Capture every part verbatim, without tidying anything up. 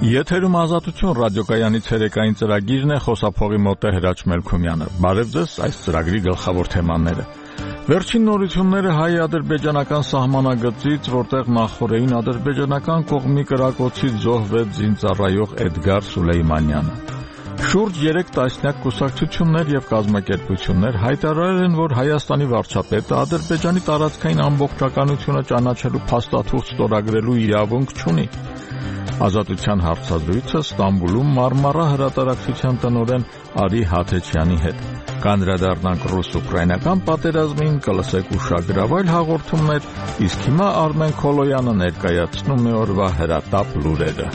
Եթերում ազատություն ռադիոկայանի ցերեկային ծրագիրն է, խոսափողի մոտ է Հրաչ Մելքումյանը։ Բարև ձեզ, այս ծրագրի գլխավոր թեմաները։ Վերջին նորությունները հայ-ադրբեջանական սահմանագծից, որտեղ նախորդին ադրբեջանական կողմի կրակոցից զոհվեց զինծառայող Էդգար Սուլեյմանյանը։ Շուրջ երեք տասնյակ կուսակցություններ եւ կազմակերպություններ հայտարարել են, որ Հայաստանի վարչապետը Ադրբեջանի տարածքային ամբողջականությունը ճանաչելու փաստաթուղթ ստորագրելու իրավունք չունի։ Ազատության հարցազրույցը Ստամբուլում Մարմարա հրատարակչության տնօրեն Արի Հաթեչյանի հետ։ Կանդրադառնանք ռուս-ուկրաինական պատերազմին, կլսեք ուշագրավայր հաղորդումներ, իսկ հիմա Արմեն Քոլոյանը ներկայացնում է օրվա հրատապ լուրերը։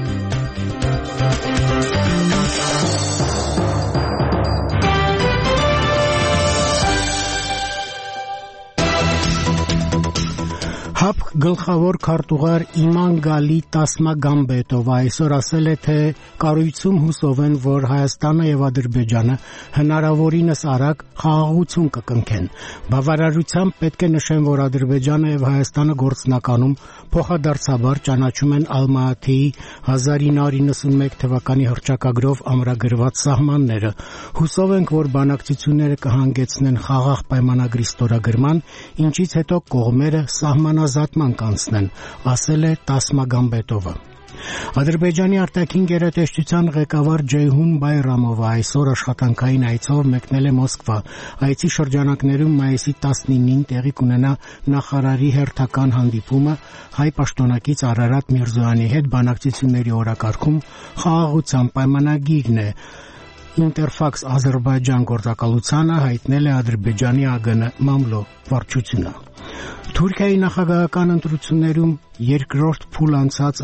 ՀԱՊԿ գլխավոր քարտուղար Իման Գալի Տասմագամբետովը այսօր ասել է, թե կառույցում հուսով են, որ Հայաստանը եւ Ադրբեջանը հնարավորինս արագ խաղաղություն կկնքեն։ Բավարարությամբ պետք է նշեմ, որ Ադրբեջանը եւ Հայաստանը գործնականում փոխադարձաբար ճանաչում են Ալմատիի հազար ինը հարյուր նվաթ թվականի հռչակագրով ամրագրված սահմանները։ Հուսով ենք, որ բանակցությունները կհանգեցնեն խաղաղ պայմանագրի ստորագրման, ինչից հետո կողմերը սահմանազատման կանցնեն, ասել է Տասմագամբետովը։ Ադրբեջանի արտաքին գերատեսչության ղեկավար Ջեյհուն Բայրամովը այսօր աշխատանքային այցով մեկնել է Մոսկվա։ Այցի շրջանակներում մայիսի տասնինին տեղի կունենա նախարարի հերթական հանդիպումը հայ պաշտոնակից Արարատ Միրզոյանի հետ բանակցությունների օրակարգում խաղաղության պայմանագիրն է։ Ինտերֆաքս Ադրբեջան գործակալությանը հայտնել է Ադրբեջանի ԱԳՆ մամլո վարչությունը։ Թուրքիայի նախագահական ընտրություններում երկրորդ փուլ անցած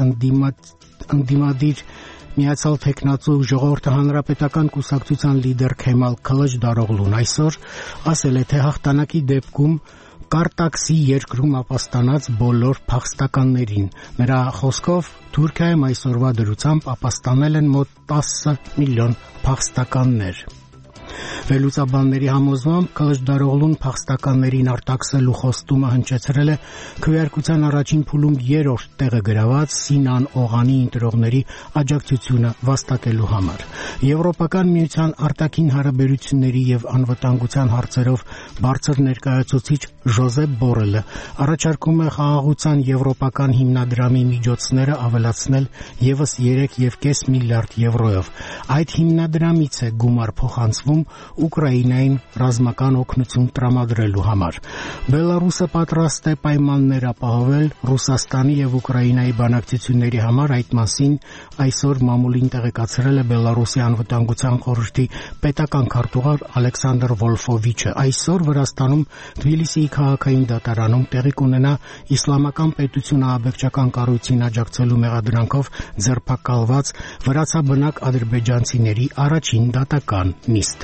ընդդիմադիր Միացյալ Թեկնածու ժողովրդի հանրապետական կուսակցության լիդեր Քեմալ Քլիչդարօղլուն այսօր ասել է, թե հաղթանակի դեպքում Կարտաքսի երկրում ապաստանած բոլոր փախստականներին։ Նրա խոսքով Թուրքիայում այսօրվա դրությամբ ապաստանել են մոտ տասը միլիոն փախստականներ։ Վերլուծաբանների համոզմամբ Քլիչդարօղլուն փախստականներին արտաքսելու խոստումը հնչեցրել է քվեարկության առաջին փուլում երրորդ տեղը գրաված Սինան Օղանի ընտրողների աջակցությունը վաստակելու համար։ Եվրոպական միության արտաքին հարաբերությունների եւ անվտանգության հարցերով բարձր ներկայացուցիչ Ժոզեփ Բորելը առաջարկում է խաղաղության եվրոպական հիմնադրամի միջոցները ավելացնել եւս երեք կόμμα պենջ միլիարդ եվրոյով։ Այդ հիմնադրամից է գումար փոխանցվում Ուկրաինային ռազմական օգնություն տրամադրելու համար։ Բելարուսը պատրաստ է պայմաններ ապահովել Ռուսաստանի եւ Ուկրաինայի բանակցությունների համար, այդ մասին այսօր մամուլին տեղեկացրել է Բելարուսի անվտանգության խորհրդի պետական քարտուղար Ալեքսանդր Վոլֆովիչը։ Այսօր Վրաստանում Թբիլիսիի քաղաքային դատարանում տեղի կունենա իսլամական պետություն ահաբեկչական կառույցին աջակցելու մեղադրանքով ձերբակալված վրացաբնակ ադրբեջանցիների առաջին դատական նիստը։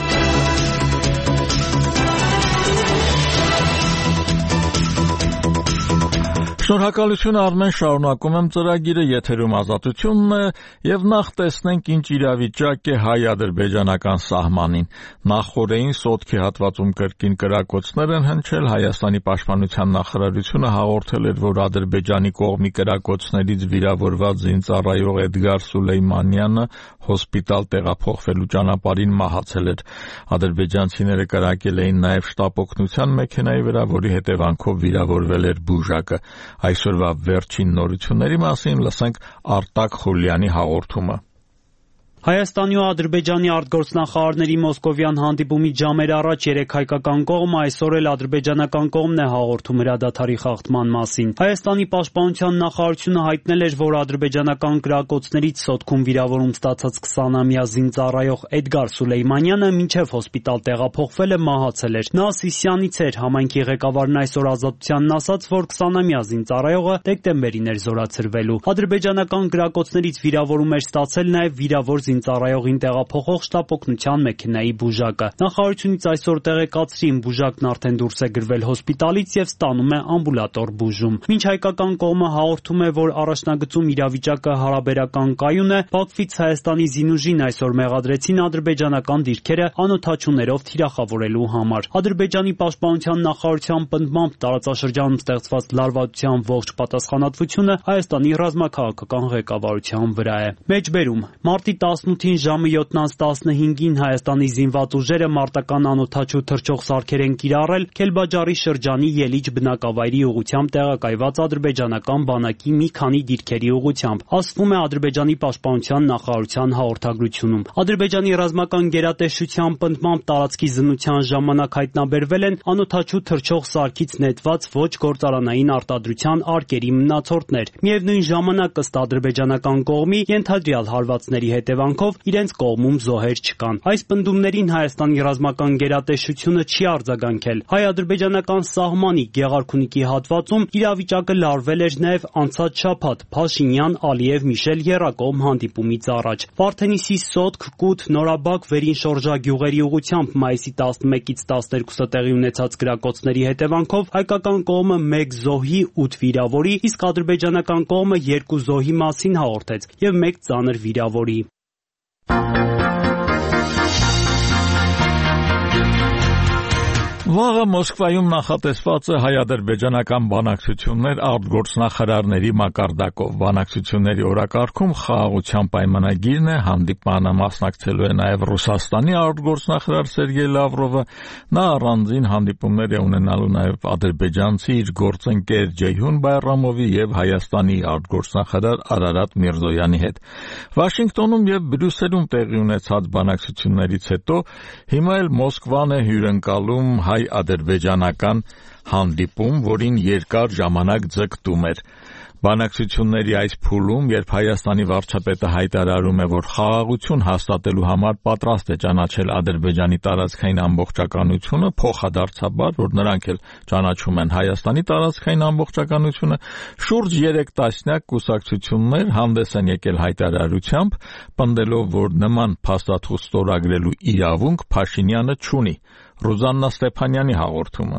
Շնորհակալություն Արմեն, շարունակում եմ ծրագիրը, եթերում ազատությունն է եւ նախ տեսնենք ինչ իրավիճակ է հայ-ադրբեջանական սահմանին։ Նախորդին Սոտքի հատվածում կրկին կրակոցներ են հնչել, Հայաստանի պաշտպանության նախարարությունը հաղորդել էր, որ Ադրբեջանի կողմի կրակոցներից վիրավորված զինծառայող Էդգար Սուլեյմանյանը հոսպիտալ տեղափոխվելու ճանապարհին մահացել էր։ Ադրբեջանցիները կրակել էին նաեւ շտապ օգնության մեքենայի վրա, որի հետևանքով վիրավորվել էր բուժակը։ Այսօրվա վերջին նորությունների մասին լսենք Արտակ Խուլյանի հաղորդումը։ Հայաստանի ու Ադրբեջանի արտգործնախարարների մոսկովյան հանդիպումից ժամեր առաջ երեք հայկական կողմը այսօր էլ ադրբեջանական կողմն է հաղորդում հրադադարի խախտման մասին։ Հայաստանի պաշտպանության նախարարությունը հայտնել էր, որ ադրբեջանական կրակոցներից Սոտքում վիրավորում ստացած քսանամյա զինծառայող Էդգար Սուլեյմանյանը մինչև հոսպիտալ տեղափոխվել է, մահացել էր։ Նա Սիսյանից էր, համայնքի ղեկավարն այսօր Ազատությանն ասաց, որ քսանամյա զինծառայողը դեկտեմբերին էր զորացրվելու։ Ադրբեջանական կրակոցներից վիրավորում էր ստացել նաև վիրավոր բուժին ծառայողին տեղափոխող շտապ օգնության մեքենայի բուժակը։ Նախարարությունից այսօր տեղեկացրին, բուժակն արդեն դուրս է գրվել հոսպիտալից եւ ստանում է ամբուլատոր բուժում։ Մինչ հայկական կողմը հաղորդում է, որ առաջնագծում իրավիճակը հարաբերական կայուն է, Բաքվից Հայաստանի զինուժին այսօր մեղադրեցին ադրբեջանական դիրքերը անօդաչուներով թիրախավորելու համար։ Ադրբեջանի պաշտպանության նախարարության պնդմամբ տարածաշրջանում ստեղծված լարվածության ողջ պատասխանատվությունը Հայաստանի ռազմաքաղաքական ղեկավարության վրա է։ Մեջբերում մարտի տասնութին ժամը յոթ տասնհինգին Հայաստանի զինված ուժերը մարտական անօդաչու թռչող սարքեր են կիրառել Քելբաջարի շրջանի Ելիջ բնակավայրի ուղղությամբ տեղակայված ադրբեջանական բանակի մի քանի դիրքերի ուղղությամբ, ասվում է Ադրբեջանի պաշտպանության նախարարության հաղորդագրությունում։ Ադրբեջանի ռազմական գերատեսչության պնդմամբ տարածքի զննության ժամանակ հայտնաբերվել են անօդաչու թռչող սարքից նետված ոչ գործարանային արտադրության արկերի մնացորդներ։ Միևնույն ժամանակ ըստ ադրբեջանական կողմի ենթադրյալ հարվածների հետևանքով իրենց կողմում զոհեր չկան։ Այս պնդումներին Հայաստանի ռազմական գերատեսչությունը չի արձագանքել։ Հայ-ադրբեջանական սահմանի Գեղարքունիքի հատվածում իրավիճակը լարվել էր նաև անցած շաբաթ Փաշինյան-Ալիև-Միշել եռակողմ հանդիպումից առաջ։ Վարդենիսի Սոտք, Կութ, Նորաբակ, Վերին Շորժա գյուղերի ուղղությամբ մայիսի տասնմեկից տասներկուսը տեղի ունեցած կրակոցների հետևանքով հայկական կողմը մեկ զոհի, ութ վիրավորի, իսկ ադրբեջանական կողմը երկու զոհի մասին հաղորդեց եւ մեկ ծանր վիրավորի։ Վաղը Մոսկվայում նախատեսված է հայ-ադրբեջանական բանակցություններ արտգործնախարարների մակարդակով։ Բանակցությունների օրակարգում խաղաղության պայմանագիրն է, հանդիպմանը մասնակցելու է նաև Ռուսաստանի արտգործնախարար Սերգեյ Լավրովը, նա առանձին հանդիպումներ է ունենալու նաև ադրբեջանցի իր գործընկեր Ջեյհուն Բայրամովի եւ Հայաստանի արտգործնախարար Արարատ Միրզոյանի հետ։ Վաշինգտոնում եւ Բրյուսելում տեղի ունեցած բանակցություններից հետո հիմա էլ Մոսկվան է հյուրընկալում հայ-ադրբեջանական հանդիպում, որին երկար ժամանակ ձգտում էր։ Բանակցությունների այս փուլում, երբ Հայաստանի վարչապետը հայտարարում է, որ խաղաղություն հաստատելու համար պատրաստ է ճանաչել Ադրբեջանի տարածքային ամբողջականությունը, փոխադարձաբար, որ նրանք էլ ճանաչում են Հայաստանի տարածքային ամբողջականությունը, շուրջ երեք տասնյակ կուսակցություններ հանդես են եկել հայտարարությամբ, պնդելով, որ նման փաստաթուղթ ստորագրելու իրավունք Փաշինյանը չունի։ Ռուզաննա Ստեփանյանի հաղորդումը։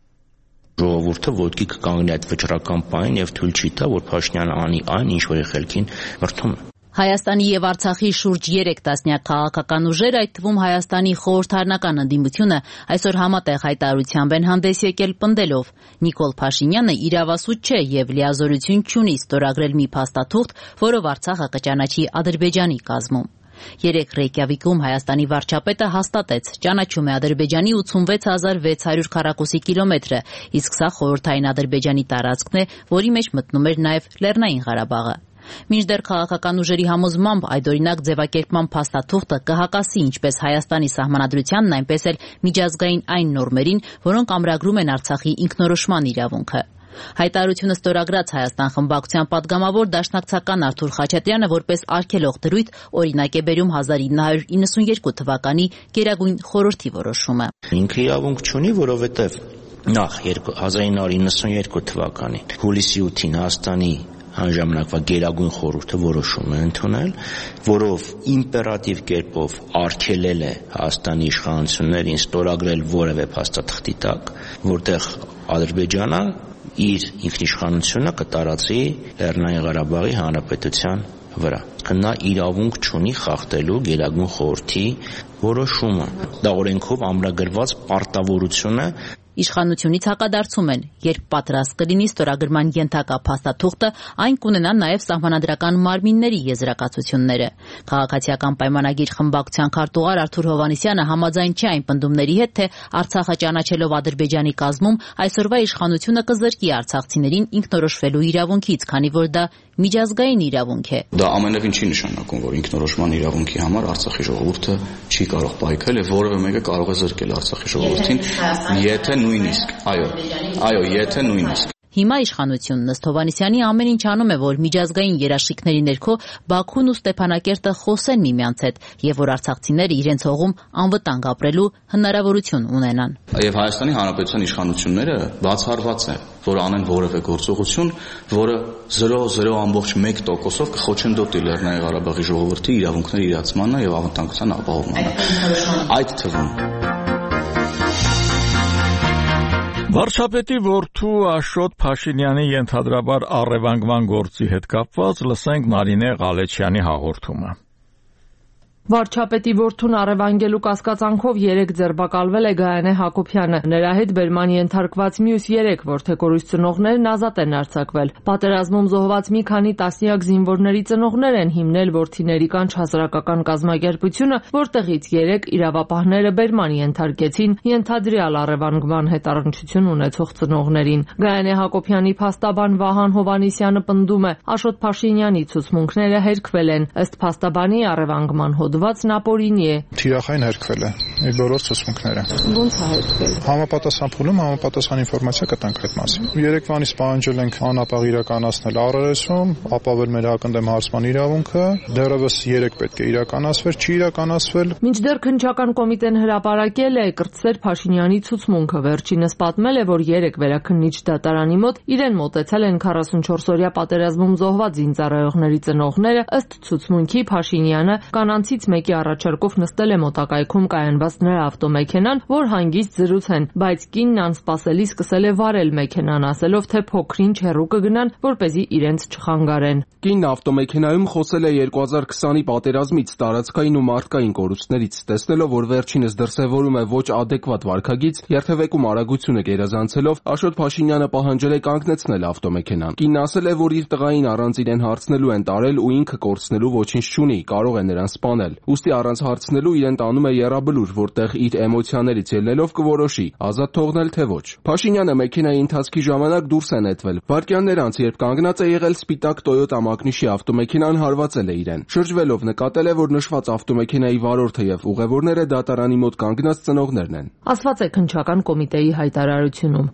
Ժողովուրդը ոտքի կկանգնի այդ վճռական պահին եւ թույլ չի տա, որ Փաշինյանը անի այն, ինչ որ խելքին մրթում է։ Հայաստանի եւ Արցախի շուրջ երեք տասնյակ քաղաքական ուժեր, այդ թվում Հայաստանի խորհրդարանական ընդդիմությունը, այսօր համատեղ հայտարարությամբ են հանդես եկել պնդելով. Նիկոլ Փաշինյանը իրավասու չէ եւ լիազորություն չունի ստորագրել մի փաստաթուղթ, որով Արցախը կճանաչի Ադրբեջանի կազմում։ Երեկ Ռեյկյավիկում Հայաստանի վարչապետը հաստատեց, ճանաչում է Ադրբեջանի ութսունվեց հազար վեց հարյուր քառակուսի կիլոմետրը, իսկ սա խորհրդային Ադրբեջանի տարածքն է, որի մեջ մտնում էր նաև Լեռնային Ղարաբաղը։ Մինչդեռ քաղաքական ուժերի համոզմամբ այդօրինակ ձևակերպման փաստաթուղթը կհակասի ինչպես Հայաստանի սահմանադրությանն, այնպես էլ միջազգային այն նորմերին, որոնք ամրագրում են Արցախի ինքնորոշման իրավունքը։ Հայտարարությունը ստորագրած Հայաստան խմբակցության падգամավոր դաշնակցական Արթուր Խաչատրյանը որպես արգելող դրույթ օրինակ է բերում հազար ինը հարյուր իննսունյերկու թվականի Գերագույն խորհրդի որոշումը։ Ինքը իրավունք չունի, որովհետև նախ հազար ինը հարյուր իննսունյերկու թվականին հուլիսի ութին Հայաստանի Անժամանակվա Գերագույն խորհուրդը որոշում է ընդունել, որով իմպերատիվ կերպով արգելել է Հայաստանի իշխանություններին ստորագրել որևէ փաստաթղթի տակ, որտեղ Ադրբեջանը իր ինքնիշխանությունը կտարածի Լեռնային Ղարաբաղի Հանրապետության վրա։ Նա իրավունք չունի խախտելու Գերագույն խորհրդի որոշումը։ Դա օրենքով ամրագրված պարտավորություն է։ Իշխանությունից հակադարձում են, երբ պատրաստ կլինի ստորագրման ենթակա փաստաթուղթը, այն կունենա նաև սահմանադրական մարմինների եզրակացությունները։ Քաղաքացիական պայմանագիր խմբակցության քարտուղար Արթուր Հովհաննիսյանը համաձայն չէ այն պնդումների հետ, թե Արցախը ճանաչելով Ադրբեջանի կազմում այսօրվա իշխանությունը կզրկի արցախցիներին ինքնորոշվելու իրավունքից, քանի որ դա միջազգային իրավունք է։ Դա ամենևին չի նշանակում, որ ինքնորոշման իրավունքի համար Արցախի ժողովուրդը չի կարող պայքարել եւ որևէ մեկը կարող է զրկել Արցախի ժողովրդին, եթե նույնիսկ, այո, այո, եթե նույնիսկ հիմա իշխանությունն ըստ Հովհաննիսյանի ամեն ինչ անում է, որ միջազգային երաշխիքների ներքո Բաքուն ու Ստեփանակերտը խոսեն միմյանց հետ եւ որ արցախցիները իրենց հողում անվտանգ ապրելու հնարավորություն ունենան։ Եվ Հայաստանի Հանրապետության իշխանությունները բացառված է, որ անեն որևէ գործողություն, որը զրո զրո ամբողջ մեկ տոկոսով կխոչընդոտի Լեռնային Ղարաբաղի ժողովրդի իրավունքների իրացմանը եւ անվտանգության ապահովմանը։ Այդ թվում Վարչապետի որդու Աշոտ Փաշինյանի ենթադրաբար առևանգման գործի հետ կապված լսենք Նարինե Ղալեչյանի հաղորդումը։ Վարչապետի որդուն առևանգելու կասկածանքով երեկ ձերբակալվել է Գայանե Հակոբյանը։ Նրա հետ բերման ենթարկված մյուս երեք որդեգորույս ծնողներն ազատ են արձակվել։ Պատերազմում զոհված մի քանի տասնյակ զինվորների ծնողներ են հիմնել որդիների կանչ հասարակական կազմակերպությունը, որտեղից երեք իրավապահները բերման ենթարկեցին ենթադրյալ առևանգման հետ առնչություն ունեցող ծնողներին։ Գայանե Հակոբյանի փաստաբան Վահան Հովհաննիսյանը պնդում է, Աշոտ Փաշինյանի ցուցմունքները հերքվել են։ Ըստ փաստաբանի առևանգման հոդված նապորինի է։ Թիրախային հերքվել է իր բոլոր ցուցմունքները։ Ո՞նց է հերքվել։ Համապատասխան փուլում համապատասխան ինֆորմացիա կտանք այդ մասին։ Երեկվանից պահանջել ենք անապահ իրականացնել առերեսում, ապավել մեր հակընդդեմ հարցման իրավունքը, դեռևս երեք պետք է իրականացվեր, չի իրականացվել։ Մինչդեռ քննչական կոմիտեն հրապարակել է կրտսեր Փաշինյանի ցուցմունքը։ Վերջինս պատմել է, որ երեք վերաքննիչ դատարանի մոտ իրեն մոտեցել են քառասունչորսօրյա պատերազմում զոհված զինծառայողների ծնողները, ըստ ցուցմունքի Փաշինյանը կանանցից մեկի առաջարկով նստել է մոտակայքում կայանված նրա ավտոմեքենան, որ հանգիստ զրուցեն, բայց կինն անսպասելի սկսել է վարել մեքենան, ասելով, թե փոքրինչ հեռու կգնան, որպեսզի իրենց չխանգարեն։ Կինն ավտոմեքենայում խոսել է երկու հազար քսանի պատերազմից, տարածքային ու մարդկային կորուստներից, տեսնելով, որ վերջինս դրսևորում է ոչ ադեկվատ վարքագիծ, երթևեկում արագությունը գերազանցելով, Աշոտ Փաշինյանը պահանջել է կանգնեցնել ավտոմեքենան։ Կինն ասել է, որ իր տղային առանց իրեն հարցնելու են տարել ու ինքը կորցնելու ոչինչ չունի, կարող է նրան սպանել։ Ուստի առանց հարցնելու իրեն տանում է եռաբլուր, որտեղ իր էմոցիաներից ելնելով կորոշի ազատ թողնել թե ոչ։ Փաշինյանը մեքենայի ընթացքի ժամանակ դուրս է նետվել։ Վայրկյաններ անց, երբ կանգնած է եղել սպիտակ Toyota մակնիշի ավտոմեքենան հարվածել է իրեն։ Շրջվելով նկատել է, որ նշված ավտոմեքենայի վարորդը եւ ուղևորները դատարանի մոտ կանգնած ծնողներն են։ Ասված է քննչական կոմիտեի հայտարարությունում։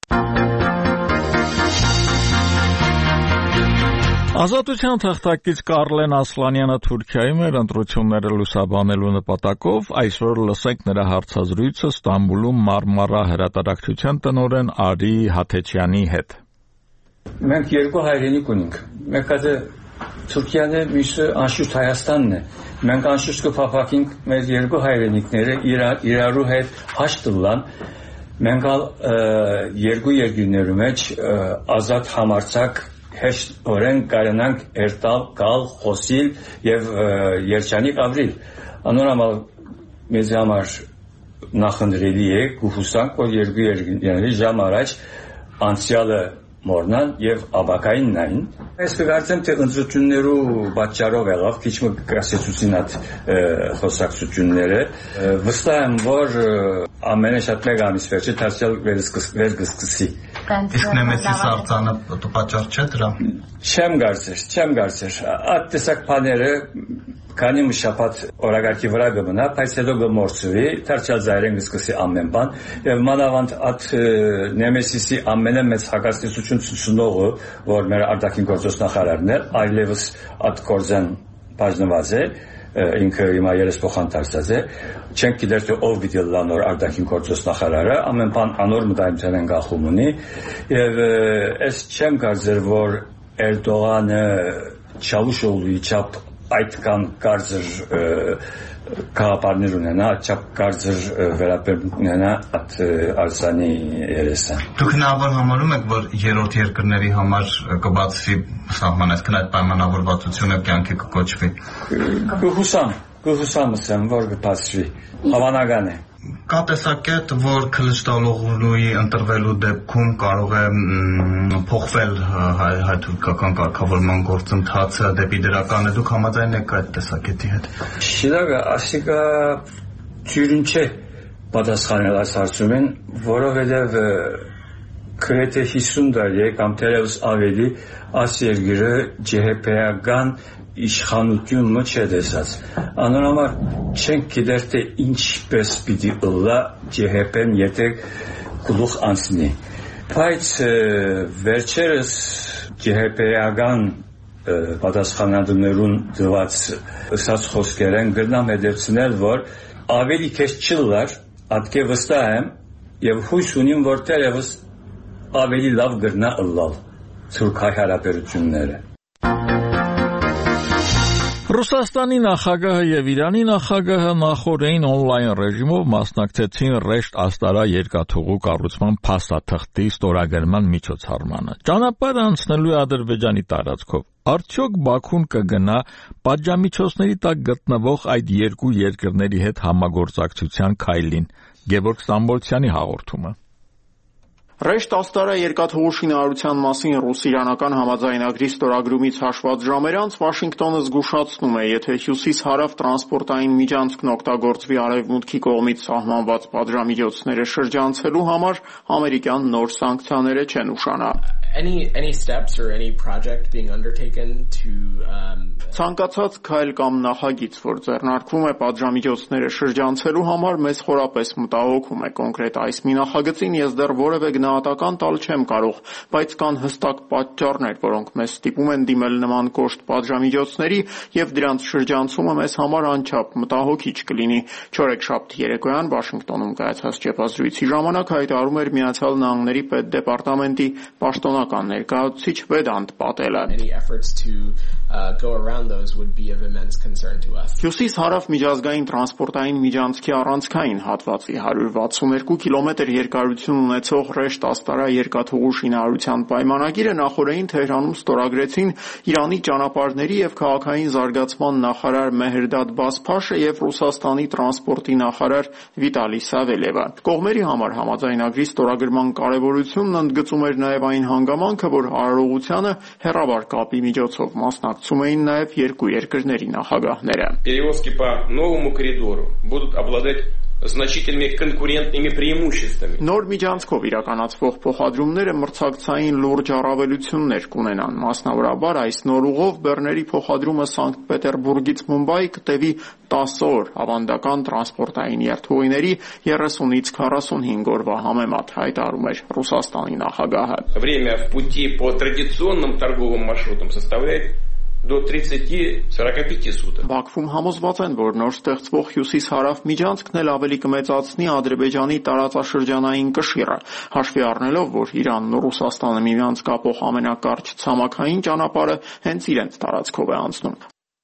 Ազատության թղթակից Կարլեն Ասլանյանը Թուրքիայում էր ընտրությունները լուսաբանելու նպատակով, այսօր լսենք նրա հարցազրույցը Ստամբուլում Մարմարա հրատարակչության տնօրեն Արի Հաթեչյանի հետ։ Մենք երկու հայրենիք ունենք։ Մեկը Թուրքիան է, մյուսը անշուշտ Հայաստանն է։ Մենք անշուշտ կփափակենք մեր երկու հայրենիքները իրարու հետ հաշտ տան։ Մենք երկու երկրների մեջ ազատ համարձակ հեշտ օրեն կարենանք երտալ, կալ, խոսիլ և երջանիկ ապրիլ։ Անորամալ մեզ համար նախընտրելի է կուհուսանք, որ երկու երկրների ժամ առաջ անցյալը մորնան և աբակային նային։ Ես կգարցեմ, թե ընտրություններու պատճառով եղավ, քիչ մը կասեցուցին այդ խոսակցությունները։ Վստահ եմ, որ ամենը շատ մեկ ամիս վերջը դարձյալ վերսկսի։ Իսկ նեմեսի սարծանը պատճառ չէ դրա։ Չեմ կարծեր, չեմ կարծեր։ Այդ տեսակ բաները քանի մի շաբաթ օրակարգի վրա կմնա, բայց հետո կմոռցվի, դարձյալ զայրեն կսկսի ամեն բան, եւ մանավանդ այդ նեմեսիսի ամենամեծ հակազդեցություն ցուցնողը, որ մեր արտաքին գործոս նախարարն է, այլևս այդ կորզան բաժնված է, ինքը հիմա երեսփոխան դարձած է, չենք գիտեր թե ով պիտի լա նոր արտաքին գործոս նախարարը, ամեն բան անոր մտայնության են գախում ունի, եւ ես չեմ կարծեր, որ Էրդողանը Չավուշօղլուի չափ այդքան կարծր կաղապարներ ունենա, չափ կարծր վերաբերմունք ունենա այդ արձանի երեսան։ Դուք հնարավոր համարում եք, որ երրորդ երկրների համար կբացվի սահման, այսքան այդ պայմանավորվածությունը կյանքի կկոչվի։ Կհուսամ, կհուսամ ասեմ, որ կբացվի, հավանական է։ Կա տեսակետ, որ Քլիչդալօղլուի ընտրվելու դեպքում կարող է փոխվել հայ-թուրքական կարգավորման գործընթացը դեպի դրականը, դուք համաձայն եք այդ տեսակետի հետ։ Շիրակը, ասիկա թյուրին չէ պատասխանել այս հարցումին, որովհետև գրեթե հիսուն տարի կամ թերևս ավելի այս երկիրը ջեհեպեական իշխանությունը չէ տեսած։ Անորոմար չենք գիտեր, թե ինչպես պիտի ըլլա ջեհեպեն, եթե գլուխ անցնի։ Բայց վերջերս ջիհեպեական պատասխանատուներուն դված ըսած խոսքերեն գրնամ հետևցնել, որ ավելի քեզ չլար, ատկե վստահ եմ եւ հույս ունիմ, որ դեռևս ավելի լավ գրնա ըլլալ ցուրքայ հարաբերությունները։ Ռուսաստանի նախագահը եւ Իրանի նախագահը նախորդին օնլայն ռեժիմով մասնակցեցին Ռեշտ Աստարա երկաթուղու կառուցման փաստաթղթի ստորագրման միջոցառմանը։ Ճանապարհը անցնելու է Ադրբեջանի տարածքով։ Արդյոք Բաքուն կգնա պատժամիջոցների տակ գտնվող այդ երկու երկրների հետ համագործակցության քայլին։ Գևորգ Ստամբոլցյանի հաղորդումը։ Ռեշտ Աստարա երկաթուղու շինարարության մասին ռուս-իրանական համաձայնագրի ստորագրումից հաշված ժամեր անց Վաշինգտոնը զգուշացնում է, եթե հյուսիս-հարավ տրանսպորտային միջանցքն օգտագործվի արևմուտքի կողմից սահմանված պատժամիջոցները շրջանցելու համար, ամերիկյան նոր սանկցիաները չեն ուշանա։ Any any steps or any project being undertaken to um Ցանկացած քայլ կամ նախագիծ, որ ձեռնարկվում է պատժամիջոցները շրջանցելու համար, մեզ խորապես մտահոգում է։ Կոնկրետ այս մի նախագծին ես դեռ որևէ գնահատական տալ չեմ կարող, բայց կան հստակ պատճառներ, որոնք մեզ ստիպում են դիմել նման կոշտ պատժամիջոցների, եւ դրանց շրջանցումը մեզ համար անչափ մտահոգիչ կլինի։ Չորեքշաբթի երեկոյան Վաշինգտոնում կայացած ճեպազրույցի ժամանակ հայտարարում էր Միացյալ Նահանգների պետդեպարտամենտի պաշտոնական ներկայացուցիչ Վեդանտ Պատելը։ Uh, go around those would be of immense concern to us. Հյուսիս-հարավ միջազգային տրանսպորտային միջանցքի առանցքային հատվածի հարյուր վաթսունհինգ կիլոմետր երկարություն ունեցող Ռեշտ Աստարա երկաթուղու շինարարության պայմանագիրը նախորդին Թեհրանում ստորագրեցին Իրանի ճանապարհների եւ քաղաքային զարգացման նախարար Մեհրդադ Բասփաշը եւ Ռուսաստանի տրանսպորտի նախարար Վիտալի Սավելևը։ Կողմերի համար համաձայնագրի ստորագրման կարեւորությունն ընդգծում էր նաեւ այն հանգամանքը, որ արարողությանը հեռավար կապի միջոցով մասնակցում էին նաև երկու երկրների նախագահները։ Перевозки по новому коридору будут обладать значительными конкурентными преимуществами. Նոր միջանցքով իրականացվող փոխադրումները մրցակցային լուրջ առավելություններ կունենան։ Մասնավորաբար այս նոր ուղով բեռների փոխադրումը Սանկտ Պետերբուրգից Մումբայի կտևի տասը օր, ավանդական տրանսպորտային երթուղիների երեսունից քառասունհինգ օրվա համեմատ, հայտարարում էր Ռուսաստանի նախագահը։ Время в пути по традиционным торговым маршрутам составляет до тридцати-сорока пяти суток. Բաքվում համոզված են, որ նոր ստեղծվող հյուսիս-հարավ միջանցքն էլ ավելի կմեծացնի Ադրբեջանի տարածաշրջանային կշիռը, հաշվի առնելով, որ Իրանն ու Ռուսաստանը միմյանց կապող ամենակարճ ցամաքային ճանապարհը հենց իրենց տարածքով է անցնում։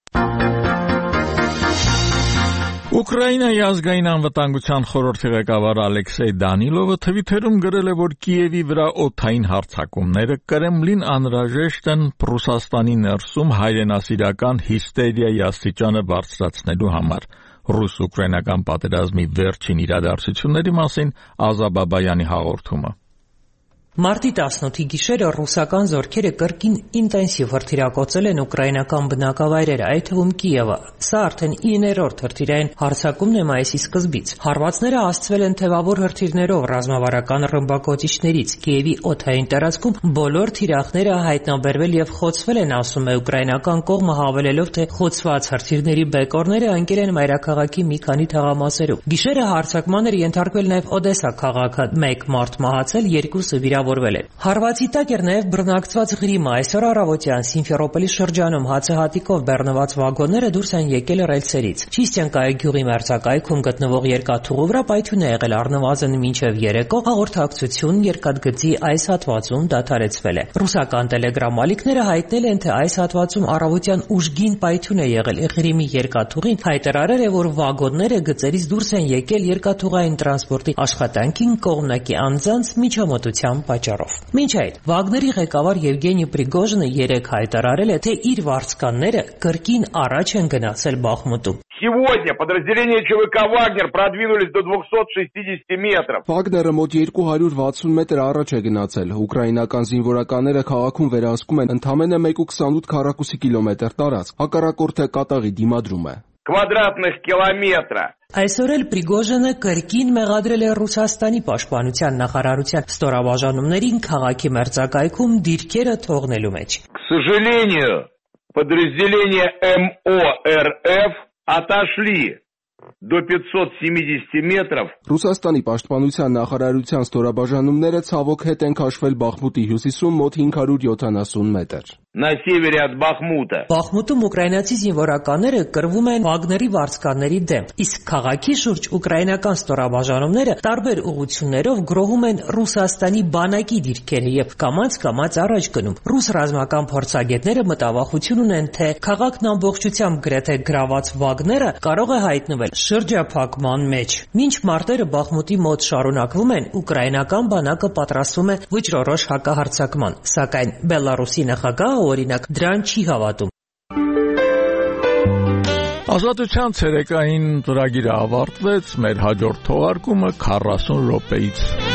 Ուկրաինայի ազգային անվտանգության խորհրդի ղեկավար Ալեքսեյ Դանիլովը Թվիթերում գրել է, որ Կիևի վրա օդային հարձակումները Կրեմլին անհրաժեշտ են Ռուսաստանի ներսում հայրենասիրական հիստերիայի աստիճանը բարձրացնելու համար։ Ռուս-ուկրաինական պատերազմի վերջին իրադարձությունների մասին Ազա Բաբայանի հաղորդումը։ Մարտի տասնութի գիշերը ռուսական զորքերը կրկին ինտենսիվ հրթիռակոծել են ուկրաինական բնակավայրերը, այդ թվում Կիևը։ Սա արդեն իններորդ հրթիռային հարձակումն է մայիսի սկզբից։ Հարվածները հասցվել են թևավոր հրթիռներով ռազմավարական ռմբակոծիչներից։ Կիևի օդային տարածքում բոլոր թիրախները հայտնաբերվել եւ խոցվել են, ասում է ուկրաինական կողմը, հավելելով, թե խոցված հրթիռների բեկորները ընկել են մայրաքաղաքի մի քանի թաղամասերում։ Գիշերը հարձակման էր ենթարկվել նաեւ Օդեսա քաղաքը, մեկ մարդ մահացել, երկուսը վիրավորվել։ Հարվածի տակ էր նաև բռնակցված Ղրիմը։ Այսօր առավոտյան Սիմֆերոպոլի շրջանում հացահատիկով բեռնված վագոնները դուրս են եկել ռելսերից։ Չիստյանկայի գյուղի մերձակայքում գտնվող երկաթուղու վրա պայթյուն է եղել առնվազն մինչև երեկո, հաղորդակցություն երկաթգծի այս հատվածում դադարեցվել է։ Ռուսական տելեգրամ-ալիքները հայտնել են, թե այս հատվածում առավոտյան ուժգին պայթյուն է եղել։ Ղրիմի երկաթուղին հայտարարել է, որ վագոնները գծերից դուրս են եկել երկաթուղային տրանսպորտի աշխատանքին կողմնակի անձանց միջամտությամբ պատճառով։ Մինչ այդ Վագների ղեկավար Եվգենի Պրիգոժինը երեկ հայտարարել է, թե իր վարձկանները կրկին առաջ են գնացել Բախմուտում։ Сегодня подразделения ЧВК «Вагнер» продвинулись до двухсот шестидесяти метров. Վագները մոտ երկու հարյուր վաթսուն մետր առաջ է գնացել։ Ուկրաինական զինվորականները քաղաքում վերահսկում են ընդամենը մեկ կoma քսանութ քառակուսի կիլոմետր տարածք։ Հակառակորդը կատաղի դիմադրում է։ Квадратных километра. Այսօր էլ Պրիգոժինը կրկին մեղադրել է Ռուսաստանի պաշտպանության նախարարության ստորաբաժանումներին քաղաքի մերձակայքում դիրքերը թողնելու մեջ։ К сожалению, подразделения эм о эр эф отошли до пятьсот семидесяти метров. Ռուսաստանի պաշտպանության նախարարության ստորաբաժանումները ցավոք հետ են քաշվել Բախմուտի հյուսիսում մոտ հինգ հարյուր յոթանասուն մետր։ На севере от Бахмута. Բախմուտում ուկրաինացի զինվորականները կռվում են Վագների վարձկանների դեմ, իսկ քաղաքի շուրջ ուկրաինական ստորաբաժանումները տարբեր ուղղություններով գրոհում են Ռուսաստանի բանակի դիրքերը եւ կամաց-կամաց առաջ գնում։ Ռուս ռազմական փորձագետները մտավախություն ունեն, թե քաղաքն ամբողջությամբ գրեթե գրաված Վագները կարող է հայտնվել շրջափակման մեջ։ Մինչ մարտերը Բախմուտի մոտ շարունակվում են, ուկրաինական բանակը պատրաստվում է վճռորոշ հակահարձակման, սակայն Բելարուսի նախագահը օրինակ դրան չի հավատում։ Ազատության ցերեկային ծրագիրը ավարտվեց, մեր հաջորդ թողարկումը քառասուն րոպեից